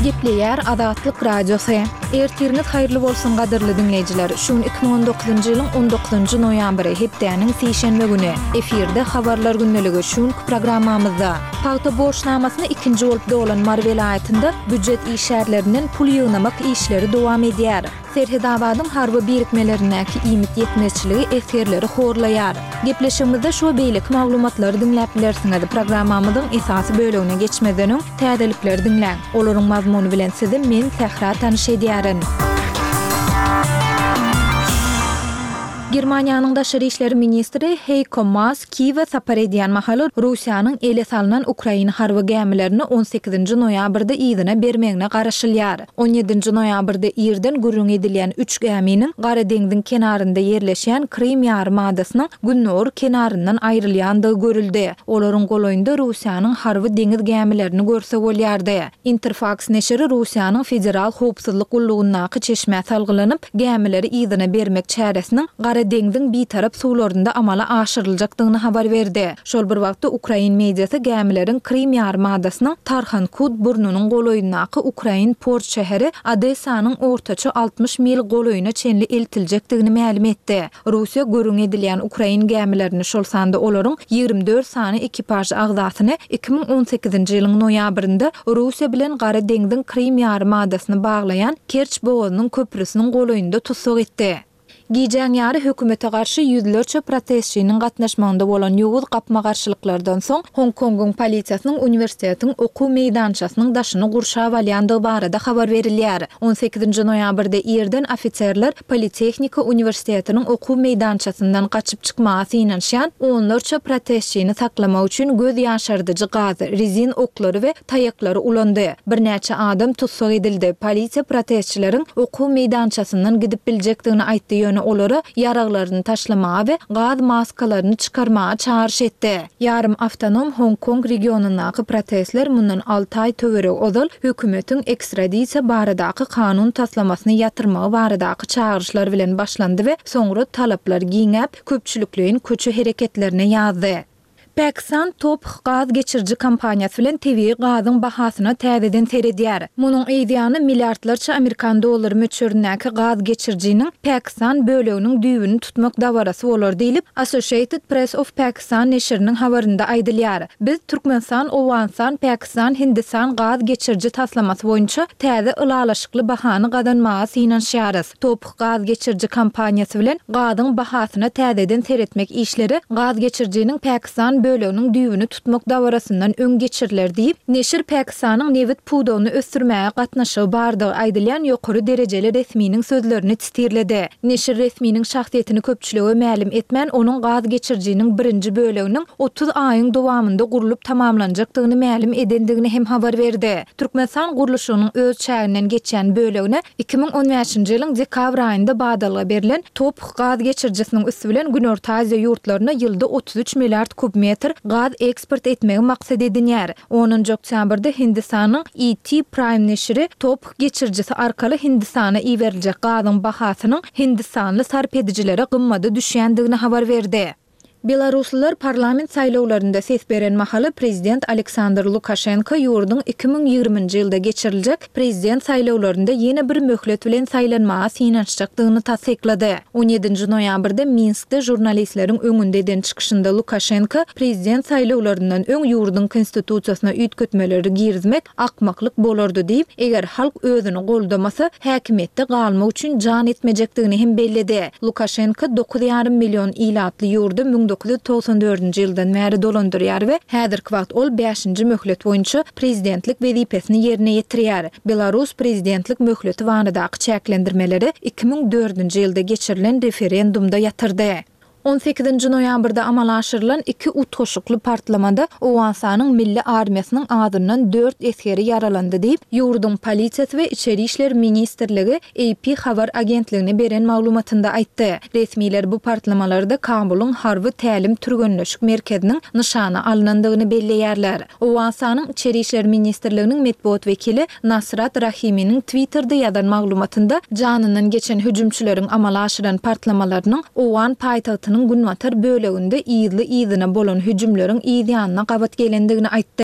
Gepleyer Azatlyk Radiosu. Ertiriniz hayırlı bolsun gadyrly dinleýijiler. Şun 2019-njy ýylyň 19-njy noýambry hepdeniň seşenbe güni efirde habarlar günneligi şun programmamyzda paýta borçnamasyny ikinji bolup dolan Mar welaýatynda büdjet işärlerinden pul ýygnamak işleri dowam edýär. Serhedabadyň harby birikmelerindäki ýymit ýetmezçiligi efirleri horlaýar. Gepleşigimizde şu beýlik maglumatlary dinläp bilersiňiz. Programmamyzyň esasy bölegine geçmeden täzelikleri dinläň. Olaryň mazmuny bilen sizi men Sehra tanyş edýärin. Germaniýanyň daşary işleri ministri Heiko Maas Kiýewe sapar edýän mahaly Russiýanyň ele salynan Ukraina harby gämilerini 18-nji noýabrda ýygyna bermegine garaşylýar. 17-nji noýabrda ýerden gürrüň edilýän 3 gäminiň Gara deňziň kenarynda ýerleşýän Krim ýarymadasynyň günnor kenaryndan aýrylýandygy görüldi. Olaryň goloýynda Russiýanyň harby deňiz gämilerini görse bolýardy. Interfax neşri Russiýanyň federal howpsuzlyk gullugyna çeşme salgylanyp gämileri ýygyna bermek çäresiniň Gara deňziň bir tarap suwlarynda amala aşyryljakdygyny habar berdi. Şol bir wagtda Ukrain mediasy gämilerin Krim ýarymadasynyň Tarkhan-Kut burnunyň goloýundaky Ukrain port şäheri Odessanyň ortaça 60 mil goloýuna çenli eltiljekdigini ma'lum etdi. Russiýa görüň edilýän Ukrain gämilerini şol sanda olaryň 24 sany ekipaj agzasyny 2018-nji ýylyň noýabrynda Russiýa bilen Gara deňziň Krim ýarymadasyny baglaýan Kerç boğazynyň köprüsiniň goloýunda tutsak etdi. Giýjän ýary hökümete garşy ýüzlerçe protestçiniň gatnaşmagynda bolan ýowuz gapma garşylyklardan soň Hong Kongyň polisiýasynyň uniwersitetiň okuw meýdançasynyň daşyny gurşap alýandygy barada habar berilýär. 18-nji noýabrda ýerden ofitserler Politehnika uniwersitetiň okuw meýdançasyndan gaçyp çykmagy ýynanşýan onlarça protestçini saklamak üçin göz ýaşardyjy gaz, rezin oklary we taýaklary ulandy. Bir näçe adam tutsak edildi. Polisiýa protestçileriň okuw meýdançasyndan gidip biljekdigini aýtdy. Olary ýaraglaryny taşlamaga we gaz maskalaryny çykarmaga çağırış etdi. Yarım awtonom Hong Kong regionundaky protestler mundan 6 ay töwerek ozal hökümetiň ekstradisiýa baradaky kanun taslamasyny ýatyrmagy baradaky çağırışlar bilen başlandy we soňra talaplar giňäp köpçülikliň köçü hereketlerine ýazdy. Pakistan top gaz geçirji kampaniýasy bilen tebii gazyň bahasyna täzeden seredýär. Munyň eýdýany milliardlarça Amerikan dollary möçürindäki gaz geçirjiniň Pakistan böleginiň düýbüni tutmak dawarasy bolar diýilip Associated Press of Pakistan neşriniň habarynda aýdylýar. Biz Türkmenistan, Owganistan, Pakistan, Hindistan gaz geçirji taslamasy boýunça täze ylalaşykly bahany gazanmaga synanşýarys. Top gaz geçirji kampaniýasy bilen gazyň bahasyna täzeden seretmek işleri gaz geçirjiniň Pakistan böleginiň düýbüni tutmak dawarasyndan öň geçiriler diýip, neşir Pakistanyň newit pudowyny ösdürmäge gatnaşygy bardygy aýdylýan ýokary derejeli resminiň sözlerini tistirledi. Neşir resminiň şahsiýetini köpçüligi ma'lum etmän onuň gaz geçirjiniň birinji böleginiň 30 aýyň dowamynda gurulyp tamamlanjakdygyny ma'lum edendigini hem habar berdi. Türkmenistan guruluşynyň öz çäginden geçen bölegine 2015-nji ýylyň dekabr aýynda badalyga berilen top gaz geçirjisiniň üstü bilen Günorta Aziýa ýurtlaryna ýylda 33 milliard kubmetr gaz eksport etmegi maksat edilýär. 10-njy oktýabrda Hindistanyň ET Prime neşri top geçirjisi arkaly Hindistana iýeriljek gazyň bahasynyň Hindistanly sarp edijilere gymmada düşýändigini habar berdi. Belaruslular parlament saýlawlarynda ses beren mahaly prezident Aleksandr Lukashenko ýurduň 2020-nji ýylda geçiriljek prezident saýlawlarynda ýene bir möhlet bilen saýlanmaga synanşjakdygyny tasdiklady. 17-nji noýabrda Minskde jurnalistleriň öňünde eden çykyşynda Lukashenko prezident saýlawlaryndan öň ýurduň konstitusiýasyna üýtgetmeleri girizmek akmaklyk bolardy diýip, eger halk özüni goldamasa häkimetde galmak üçin jan etmejekdigini hem belledi. Lukashenko 9,5 million ilatly ýurdu 1994-nji ýyldan bäri dolandyrýar we häzirki wagt ol 5-nji möhlet boýunça prezidentlik wezipesini ýerine ýetirýär. Belarus prezidentlik möhleti wagtydaky çäklendirmeleri 2004-nji ýylda geçirilen referendumda ýatyrdy. 18-nji noýabrda amala aşyrylan 2 utgoşukly partlamada Owganistanyň milli armiýasynyň adyndan 4 eskeri yaralandy diýip ýurduň polisiýasy we içeri işler ministrligi AP habar agentligine beren maglumatynda aýtdy. Resmiler bu partlamalarda Kabulyň harby tälim türgünleşik merkeziniň nyşana alynandygyny belleýärler. Owganistanyň içeri işler ministrliginiň medpuat wekili Nasrat Rahiminiň Twitterda ýazan maglumatynda janyndan geçen hüjümçüleriň amala aşyran partlamalarynyň Owgan paýtagtynyň Günwatar böleginde ýyly ýygyna bolan hüjümleriň ýygyna gabat gelendigini aýtdy.